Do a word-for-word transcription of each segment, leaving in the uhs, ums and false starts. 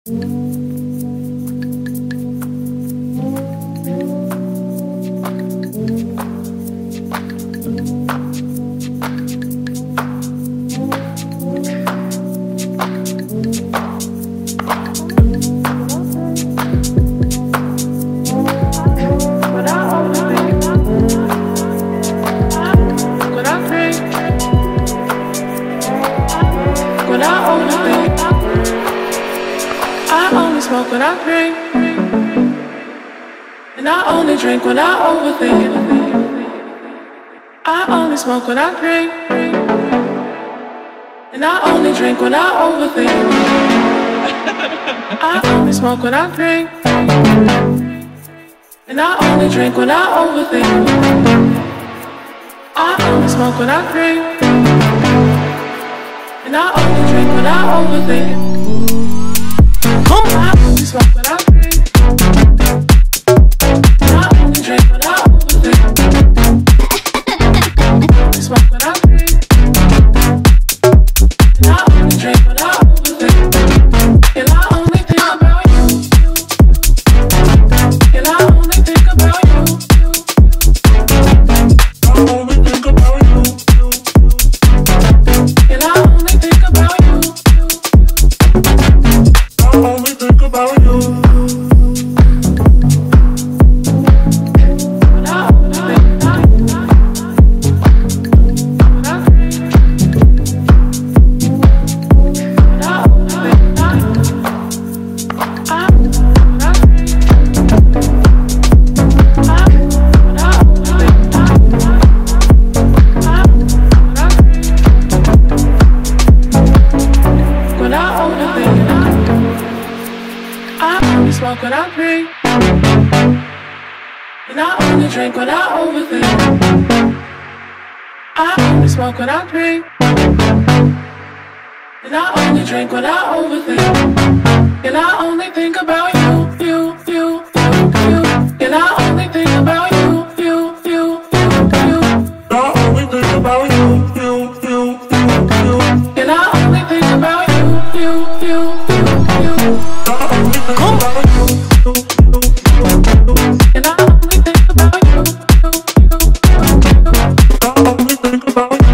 When I drink, and I only drink when I overthink. I only smoke when I drink, and I only drink when I overthink. I only smoke when I drink, and I only drink when I overthink. I only smoke when I drink, and I only drink when I overthink. I only smoke when I drink, and I only drink when I overthink. I only smoke when I drink, and I only drink when I overthink. And I only think about you, and I only think about you, I only think about you, and I only think about you. Only think about you. When I only think about you. When I drink. When I only think about you. I when I drink. I when I only think about you. I when I drink. When I only think about you. I only smoke when I drink, and I only drink when I overthink. I only smoke when I drink, and I only drink when I overthink. And I only think about you, you, you, you, you. And I only think about you, you, you, you, you. I only think about you, you, you, you, you. And I only think about you, you, you, you, you. I only think about you. And I only think about you. I only think about you.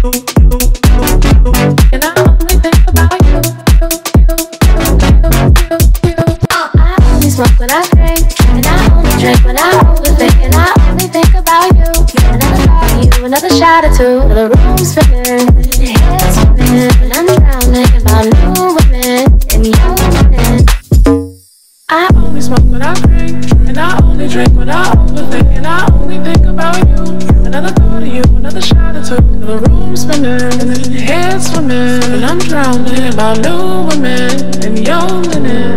And I only think about you. I only smoke when I drink, and I only drink when I overthink. And I only think about you. Another thought of you, another shot or two. The room's spinning, the head's spinning, and I'm drowning about new women and young women. I only smoke when I drink, and I only drink when I overthink. And I only think about you. Another thought of you, another shot or two. The room's spinning, and the head's swimming, and I'm drowning about new women and young women.